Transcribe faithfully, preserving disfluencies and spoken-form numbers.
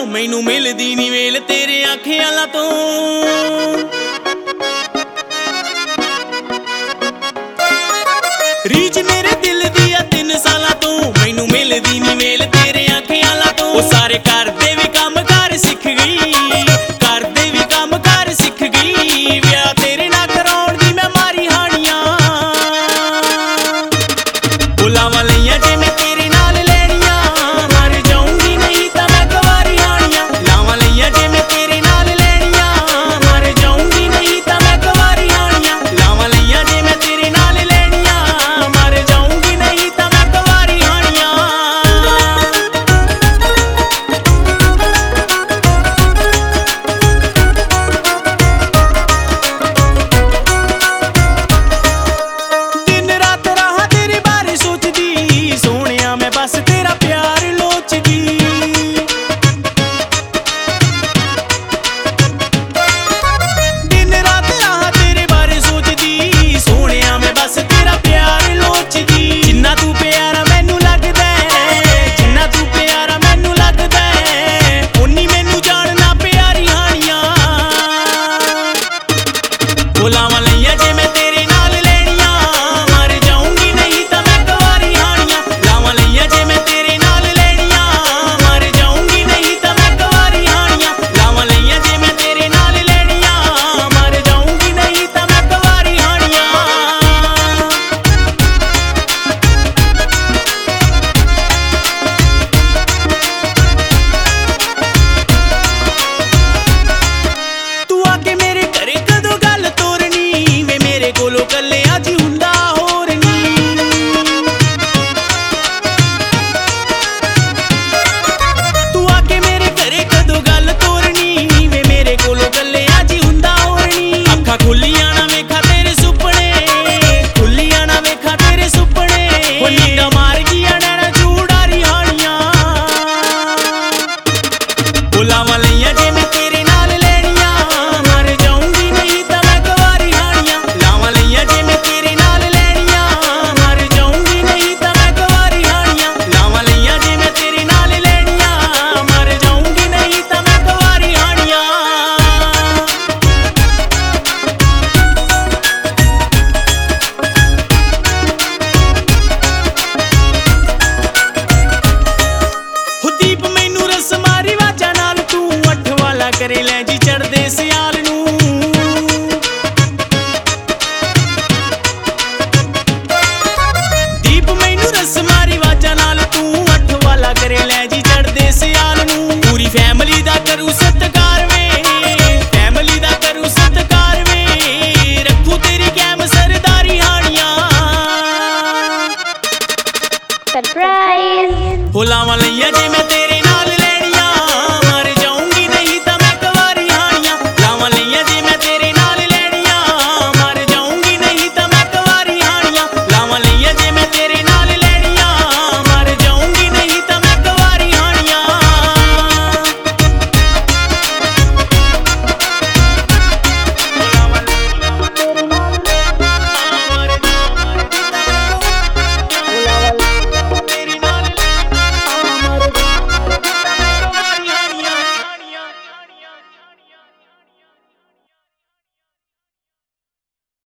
मैनू मिलदी नी वेल तेरे अखियां तो। रीच मेरे दिल दी आ तीन सालां तो, मैनू मिलदी नी वेल तेरे अखियां तो। ओ सारे घर दे भी काम कार सिख गई, घर दे भी काम कार सिख गई, विआह तेरे नाल कराउण दी मैं मारी हानियां। बुलावां लईआं जे मैं तेरे नाल लैणियां, मर जाऊंगी नहीं तां मैं गवारी हानियां। लावां लईआं जे मैं तेरे नाल लैणियां, मर जाऊंगी नहीं तां मैं गवारी हानियां। लावां लईआं जे मैं तेरे नाल लैणियां, मर जाऊंगी नहीं तां मैं गवारी हानियां। दिन रात राह तेरे बारे सोचदी, सोहणिया मैं बस तेरा प्यार लोचदी। दिन रात राह तेरे बारे सोचदी, सोहणिया मैं बस तेरा प्यार लोचदी। जिन्ना तू प्यारा मैनू लगदा है, जिन्ना तू प्यारा मैनू लगदा है, उन्नी मैनू जानना प्यारी हानियां। बुलावां लईआं जे मैं तेरे नाल लैणियां, मर जाऊंगी नहीं तां मैं गवारी हानियां। लावां लईआं जे मैं तेरे नाल लैणियां, मर जाऊंगी नहीं तां मैं गवारी हानियां। लावां लईआं जे मैं तेरे नाल लैणियां, मर जाऊंगी नहीं तां मैं गवारी हानियां। तू आके मेरे घरे कदों गल तोरनी, वे मेरे कोलों कल्ले अज हुंदा होर नी। तू आके मेरे घरे कदों गल तोरनी, वे मेरे कोलों कल्ले अज हुंदा होर नी। अखां खुल्लियां ना वेखां तेरे सुपने, खुल्लियां ना वेखां तेरे सुपने, ओ नींदा मार गईयां नैना चूड़ारी हानियां। बुलावां लईआं जे मैं तेरे नाल लैणियां, मर जाऊंगी नहीं तां मैं गवारी हानियां। लावां लईआं जे मैं तेरे नाल लैणियां, मर जाऊंगी नहीं तां मैं गवारी हानियां। लावां लईआं जे मैं तेरे नाल लैणियां, मर जाऊंगी नहीं तां मैं गवारी हानियां। हो दीप मैनू रस मारी वाजा नाल तू, अठ वाला करे लै जी चढ़दे सी